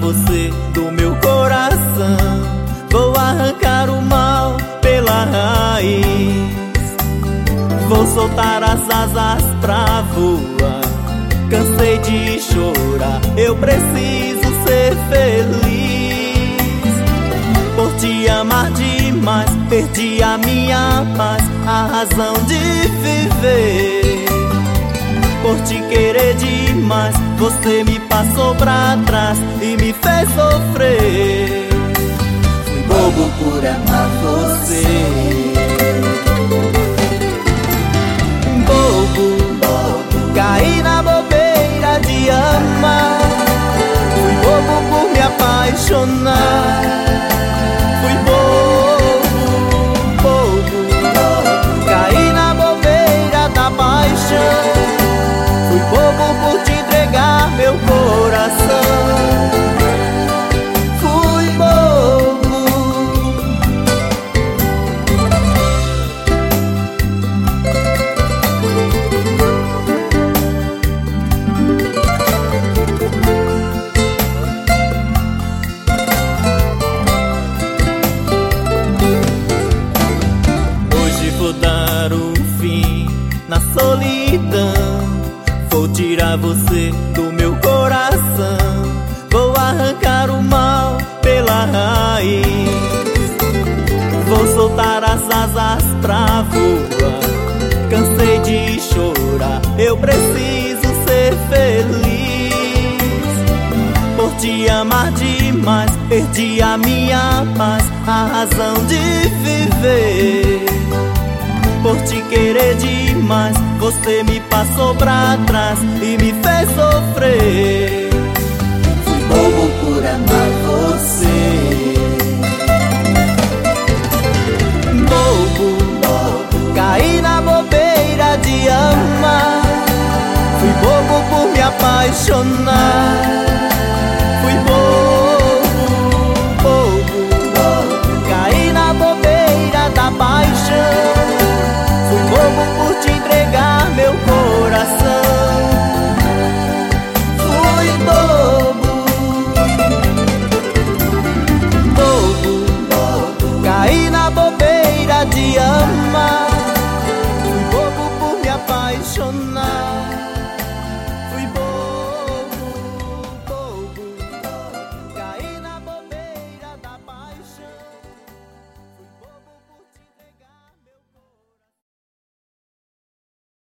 você do meu coração. Vou arrancar o mal pela raiz. Vou soltar as asas pra voar. Cansei de chorar, eu preciso ser feliz. Por te amar demais, perdi a minha paz, a razão de viver. Por te querer demais, você me passou pra trás e me fez sofrer. Fui bobo por amar você. Bobo, caí na bobeira de amar. Fui bobo por me apaixonar. Fui bobo, caí na bobeira da paixão. Fui bobo por te entregar meu coração. Fui bobo. Hoje vou dar um fim na solidão. Vou tirar você do meu coração. Vou arrancar o mal pela raiz. Vou soltar as asas pra voar. Cansei de chorar, eu preciso ser feliz. Por te amar demais, perdi a minha paz, a razão de viver. Por te querer demais, você me passou pra trás e me fez sofrer. Fui bobo por amar você. Bobo, caí na bobeira de amar. Fui bobo por me apaixonar.